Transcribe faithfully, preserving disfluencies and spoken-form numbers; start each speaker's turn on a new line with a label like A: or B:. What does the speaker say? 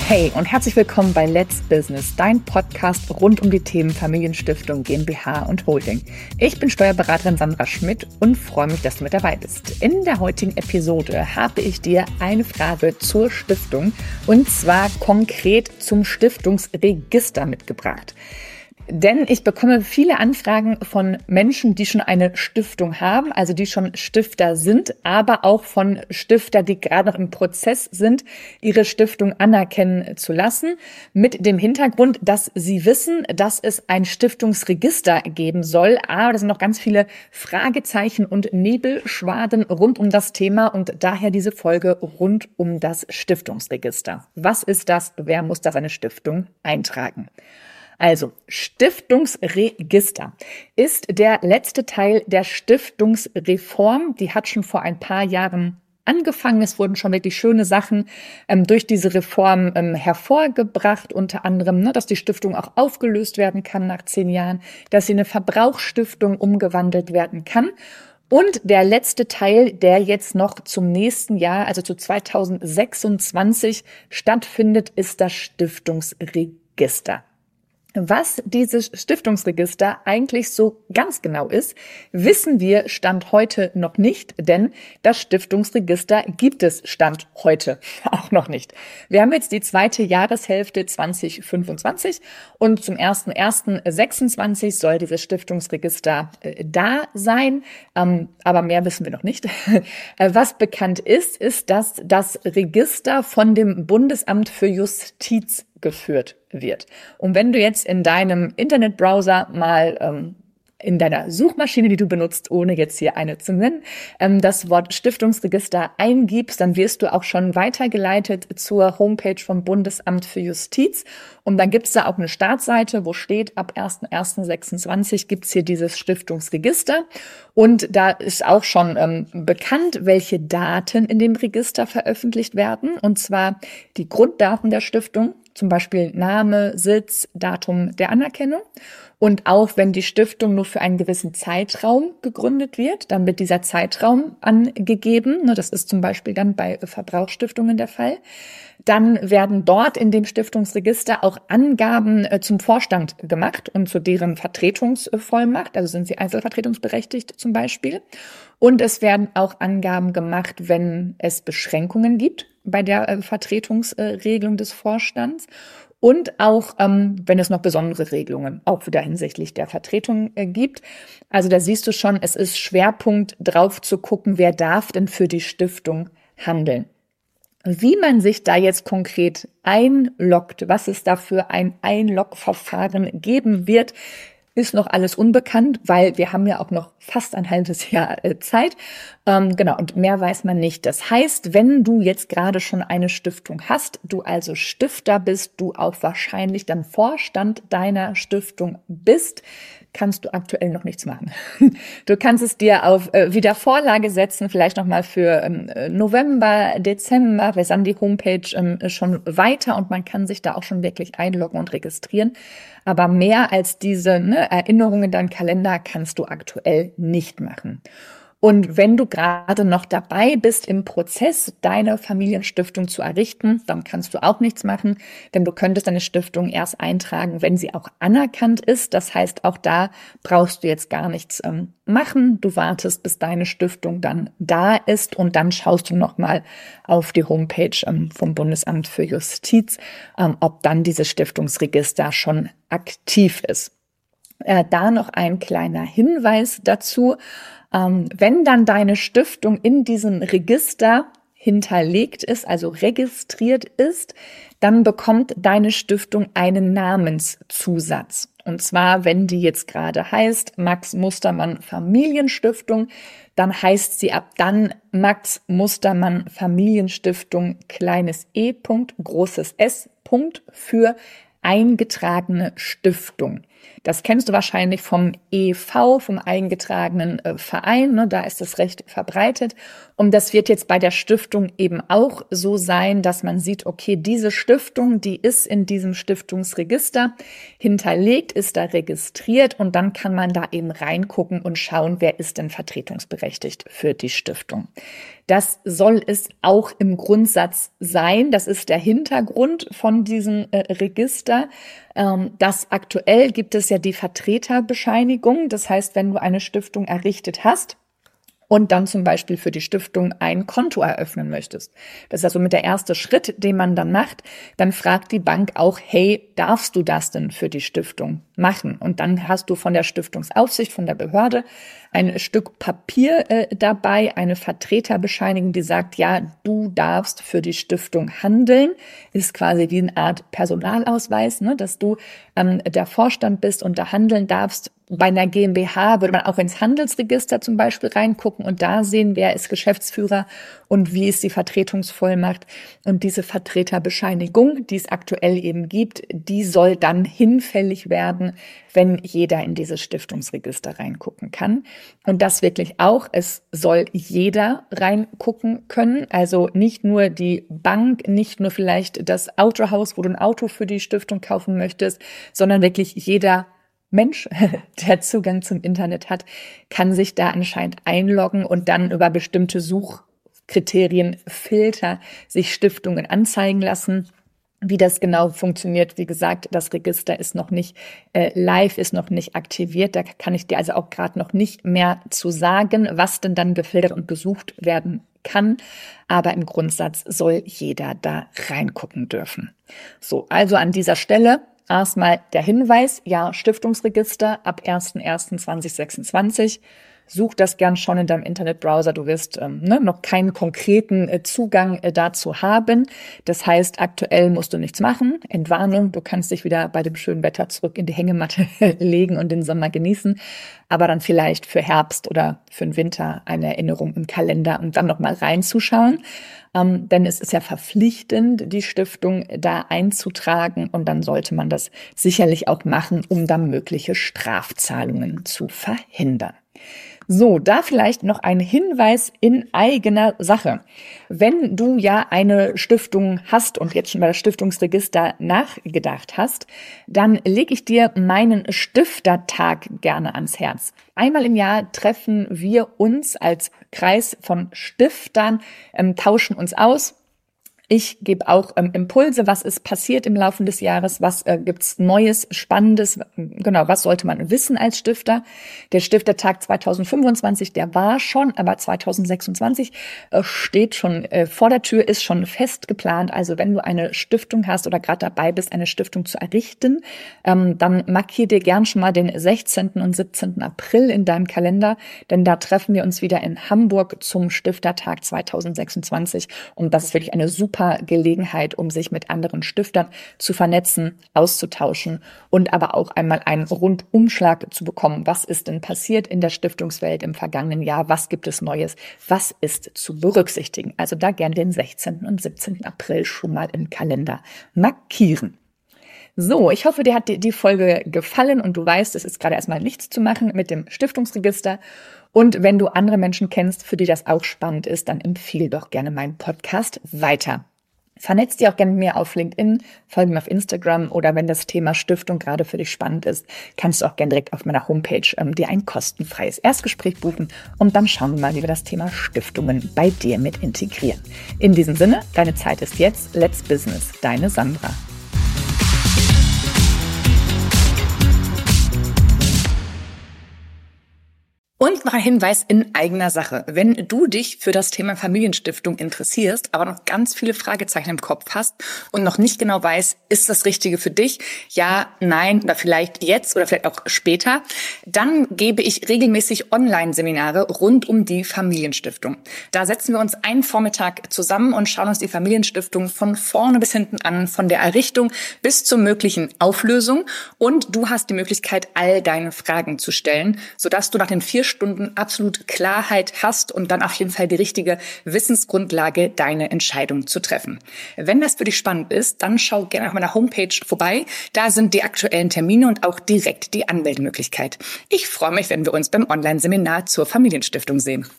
A: Hey und herzlich willkommen bei Let's Business, dein Podcast rund um die Themen Familienstiftung, GmbH und Holding. Ich bin Steuerberaterin Sandra Schmidt und freue mich, dass du mit dabei bist. In der heutigen Episode habe ich dir eine Frage zur Stiftung und zwar konkret zum Stiftungsregister mitgebracht. Denn ich bekomme viele Anfragen von Menschen, die schon eine Stiftung haben, also die schon Stifter sind, aber auch von Stiftern, die gerade noch im Prozess sind, ihre Stiftung anerkennen zu lassen, mit dem Hintergrund, dass sie wissen, dass es ein Stiftungsregister geben soll. Aber da sind noch ganz viele Fragezeichen und Nebelschwaden rund um das Thema und daher diese Folge rund um das Stiftungsregister. Was ist das? Wer muss da seine Stiftung eintragen? Also, Stiftungsregister ist der letzte Teil der Stiftungsreform. Die hat schon vor ein paar Jahren angefangen. Es wurden schon wirklich schöne Sachen ähm, durch diese Reform ähm, hervorgebracht, unter anderem, ne, dass die Stiftung auch aufgelöst werden kann nach zehn Jahren, dass sie in eine Verbrauchsstiftung umgewandelt werden kann. Und der letzte Teil, der jetzt noch zum nächsten Jahr, also zu zweitausendsechsundzwanzig stattfindet, ist das Stiftungsregister. Was dieses Stiftungsregister eigentlich so ganz genau ist, wissen wir Stand heute noch nicht, denn das Stiftungsregister gibt es Stand heute auch noch nicht. Wir haben jetzt die zweite Jahreshälfte zwanzig fünfundzwanzig und zum ersten ersten sechsundzwanzig soll dieses Stiftungsregister äh, da sein, ähm, aber mehr wissen wir noch nicht. Was bekannt ist, ist, dass das Register von dem Bundesamt für Justiz geführt wird. Und wenn du jetzt in deinem Internetbrowser mal ähm, in deiner Suchmaschine, die du benutzt, ohne jetzt hier eine zu nennen, ähm, das Wort Stiftungsregister eingibst, dann wirst du auch schon weitergeleitet zur Homepage vom Bundesamt für Justiz. Und dann gibt's da auch eine Startseite, wo steht, ab ersten ersten sechsundzwanzig gibt's hier dieses Stiftungsregister. Und da ist auch schon ähm, bekannt, welche Daten in dem Register veröffentlicht werden. Und zwar die Grunddaten der Stiftung, zum Beispiel Name, Sitz, Datum der Anerkennung. Und auch wenn die Stiftung nur für einen gewissen Zeitraum gegründet wird, dann wird dieser Zeitraum angegeben. Das ist zum Beispiel dann bei Verbrauchsstiftungen der Fall. Dann werden dort in dem Stiftungsregister auch Angaben zum Vorstand gemacht und zu deren Vertretungsvollmacht. Also sind sie einzelvertretungsberechtigt zum Beispiel. Und es werden auch Angaben gemacht, wenn es Beschränkungen gibt bei der Vertretungsregelung des Vorstands. Und auch, ähm, wenn es noch besondere Regelungen auch wieder hinsichtlich der Vertretung äh, gibt. Also da siehst du schon, es ist Schwerpunkt drauf zu gucken, wer darf denn für die Stiftung handeln. Wie man sich da jetzt konkret einloggt, was es da für ein Einlogverfahren geben wird, ist noch alles unbekannt, weil wir haben ja auch noch fast ein halbes Jahr äh, Zeit. Ähm, genau, und mehr weiß man nicht. Das heißt, wenn du jetzt gerade schon eine Stiftung hast, du also Stifter bist, du auch wahrscheinlich dann Vorstand deiner Stiftung bist, kannst du aktuell noch nichts machen. Du kannst es dir auf äh, Wiedervorlage setzen, vielleicht nochmal für ähm, November, Dezember, wir sind die Homepage ähm, schon weiter und man kann sich da auch schon wirklich einloggen und registrieren. Aber mehr als diese ne, Erinnerungen in deinen Kalender kannst du aktuell nicht machen. Und wenn du gerade noch dabei bist im Prozess, deine Familienstiftung zu errichten, dann kannst du auch nichts machen, denn du könntest deine Stiftung erst eintragen, wenn sie auch anerkannt ist. Das heißt, auch da brauchst du jetzt gar nichts ähm, machen. Du wartest, bis deine Stiftung dann da ist und dann schaust du nochmal auf die Homepage ähm, vom Bundesamt für Justiz, ähm, ob dann dieses Stiftungsregister schon aktiv ist. Äh, da noch ein kleiner Hinweis dazu. Ähm, wenn dann deine Stiftung in diesem Register hinterlegt ist, also registriert ist, dann bekommt deine Stiftung einen Namenszusatz. Und zwar, wenn die jetzt gerade heißt Max Mustermann Familienstiftung, dann heißt sie ab dann Max Mustermann Familienstiftung kleines e. großes S. für eingetragene Stiftung. Das kennst du wahrscheinlich vom E V, vom eingetragenen äh, Verein, ne? Da ist das recht verbreitet. Und das wird jetzt bei der Stiftung eben auch so sein, dass man sieht, okay, diese Stiftung, die ist in diesem Stiftungsregister hinterlegt, ist da registriert und dann kann man da eben reingucken und schauen, wer ist denn vertretungsberechtigt für die Stiftung. Das soll es auch im Grundsatz sein. Das ist der Hintergrund von diesem äh, Register. Ähm, das aktuell gibt es ja die Vertreterbescheinigung. Das heißt, wenn du eine Stiftung errichtet hast und dann zum Beispiel für die Stiftung ein Konto eröffnen möchtest. Das ist also mit der erste Schritt, den man dann macht. Dann fragt die Bank auch, hey, darfst du das denn für die Stiftung machen? Und dann hast du von der Stiftungsaufsicht, von der Behörde, ein Stück Papier äh, dabei, eine Vertreterbescheinigung, die sagt, ja, du darfst für die Stiftung handeln. Ist quasi wie eine Art Personalausweis, ne, dass du ähm, der Vorstand bist und da handeln darfst. Bei einer GmbH würde man auch ins Handelsregister zum Beispiel reingucken und da sehen, wer ist Geschäftsführer und wie ist die Vertretungsvollmacht. Und diese Vertreterbescheinigung, die es aktuell eben gibt, die soll dann hinfällig werden, wenn jeder in dieses Stiftungsregister reingucken kann. Und das wirklich auch, es soll jeder reingucken können. Also nicht nur die Bank, nicht nur vielleicht das Autohaus, wo du ein Auto für die Stiftung kaufen möchtest, sondern wirklich jeder Mensch, der Zugang zum Internet hat, kann sich da anscheinend einloggen und dann über bestimmte Suchkriterien, Filter sich Stiftungen anzeigen lassen. Wie das genau funktioniert, wie gesagt, das Register ist noch nicht äh, live, ist noch nicht aktiviert. Da kann ich dir also auch gerade noch nicht mehr zu sagen, was denn dann gefiltert und gesucht werden kann. Aber im Grundsatz soll jeder da reingucken dürfen. So, also an dieser Stelle erstmal der Hinweis, ja, Stiftungsregister ab erster erster zweitausendsechsundzwanzig. Such das gern schon in deinem Internetbrowser. Du wirst ähm, ne, noch keinen konkreten äh, Zugang äh, dazu haben. Das heißt, aktuell musst du nichts machen. Entwarnung, du kannst dich wieder bei dem schönen Wetter zurück in die Hängematte legen und den Sommer genießen. Aber dann vielleicht für Herbst oder für den Winter eine Erinnerung im Kalender und dann nochmal reinzuschauen. Ähm, denn es ist ja verpflichtend, die Stiftung da einzutragen. Und dann sollte man das sicherlich auch machen, um dann mögliche Strafzahlungen zu verhindern. So, da vielleicht noch ein Hinweis in eigener Sache. Wenn du ja eine Stiftung hast und jetzt schon bei das Stiftungsregister nachgedacht hast, dann lege ich dir meinen Stiftertag gerne ans Herz. Einmal im Jahr treffen wir uns als Kreis von Stiftern, ähm, tauschen uns aus. Ich gebe auch ähm, Impulse, was ist passiert im Laufe des Jahres, was äh, gibt's Neues, Spannendes, genau, was sollte man wissen als Stifter. Der Stiftertag zweitausendfünfundzwanzig, der war schon, aber zweitausendsechsundzwanzig äh, steht schon äh, vor der Tür, ist schon fest geplant. Also wenn du eine Stiftung hast oder gerade dabei bist, eine Stiftung zu errichten, ähm, dann markier dir gern schon mal den sechzehnten und siebzehnten April in deinem Kalender, denn da treffen wir uns wieder in Hamburg zum Stiftertag zweitausendsechsundzwanzig und das ist wirklich eine super Gelegenheit, um sich mit anderen Stiftern zu vernetzen, auszutauschen und aber auch einmal einen Rundumschlag zu bekommen. Was ist denn passiert in der Stiftungswelt im vergangenen Jahr? Was gibt es Neues? Was ist zu berücksichtigen? Also da gerne den sechzehnten und siebzehnten April schon mal im Kalender markieren. So, ich hoffe, dir hat die Folge gefallen und du weißt, es ist gerade erstmal nichts zu machen mit dem Stiftungsregister. Und wenn du andere Menschen kennst, für die das auch spannend ist, dann empfehle doch gerne meinen Podcast weiter. Vernetz dich auch gerne mit mir auf LinkedIn, folge mir auf Instagram oder wenn das Thema Stiftung gerade für dich spannend ist, kannst du auch gerne direkt auf meiner Homepage ähm, dir ein kostenfreies Erstgespräch buchen und dann schauen wir mal, wie wir das Thema Stiftungen bei dir mit integrieren. In diesem Sinne, deine Zeit ist jetzt. Let's Business, deine Sandra. Und noch ein Hinweis in eigener Sache. Wenn du dich für das Thema Familienstiftung interessierst, aber noch ganz viele Fragezeichen im Kopf hast und noch nicht genau weißt, ist das Richtige für dich? Ja, nein oder vielleicht jetzt oder vielleicht auch später. Dann gebe ich regelmäßig Online-Seminare rund um die Familienstiftung. Da setzen wir uns einen Vormittag zusammen und schauen uns die Familienstiftung von vorne bis hinten an, von der Errichtung bis zur möglichen Auflösung. Und du hast die Möglichkeit, all deine Fragen zu stellen, sodass du nach den vier Stunden absolut Klarheit hast und dann auf jeden Fall die richtige Wissensgrundlage, deine Entscheidung zu treffen. Wenn das für dich spannend ist, dann schau gerne auf meiner Homepage vorbei. Da sind die aktuellen Termine und auch direkt die Anmeldemöglichkeit. Ich freue mich, wenn wir uns beim Online-Seminar zur Familienstiftung sehen.